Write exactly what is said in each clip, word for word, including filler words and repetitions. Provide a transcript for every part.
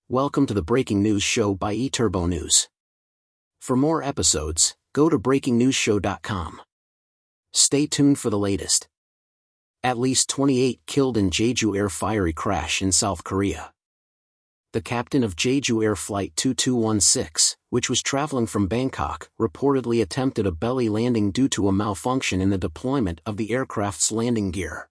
Welcome to the Breaking News Show by eTurbo News. For more episodes, go to breaking news show dot com. Stay tuned for the latest. At least twenty-eight killed in Jeju Air fiery crash in South Korea. The captain of Jeju Air Flight two two one six, which was traveling from Bangkok, reportedly attempted a belly landing due to a malfunction in the deployment of the aircraft's landing gear.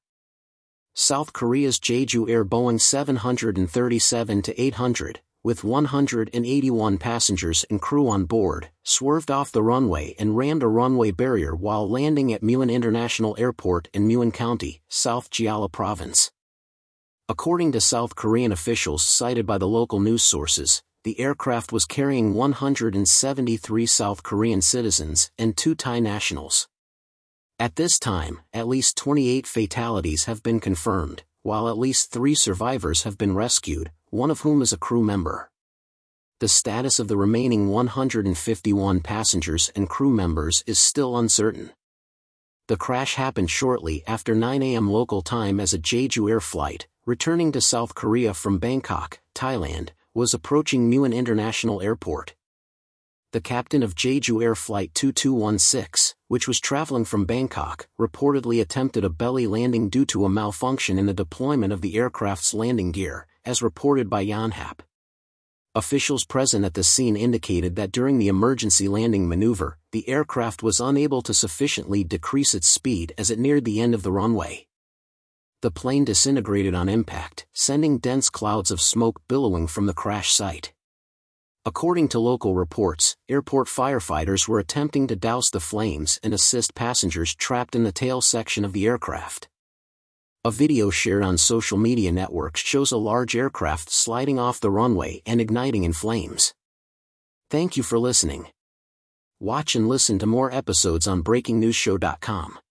South Korea's Jeju Air Boeing seven thirty-seven eight hundred, with one hundred eighty-one passengers and crew on board, swerved off the runway and rammed a runway barrier while landing at Muan International Airport in Muan County, South Jeolla Province. According to South Korean officials cited by the local news sources, the aircraft was carrying one hundred seventy-three South Korean citizens and two Thai nationals. At this time, at least twenty-eight fatalities have been confirmed, while at least three survivors have been rescued, one of whom is a crew member. The status of the remaining one hundred fifty-one passengers and crew members is still uncertain. The crash happened shortly after nine a m local time as a Jeju Air flight, returning to South Korea from Bangkok, Thailand, was approaching Muan International Airport. The captain of Jeju Air Flight two two one six, which was traveling from Bangkok, reportedly attempted a belly landing due to a malfunction in the deployment of the aircraft's landing gear, as reported by Yonhap. Officials present at the scene indicated that during the emergency landing maneuver, the aircraft was unable to sufficiently decrease its speed as it neared the end of the runway. The plane disintegrated on impact, sending dense clouds of smoke billowing from the crash site. According to local reports, airport firefighters were attempting to douse the flames and assist passengers trapped in the tail section of the aircraft. A video shared on social media networks shows a large aircraft sliding off the runway and igniting in flames. Thank you for listening. Watch and listen to more episodes on breaking news show dot com.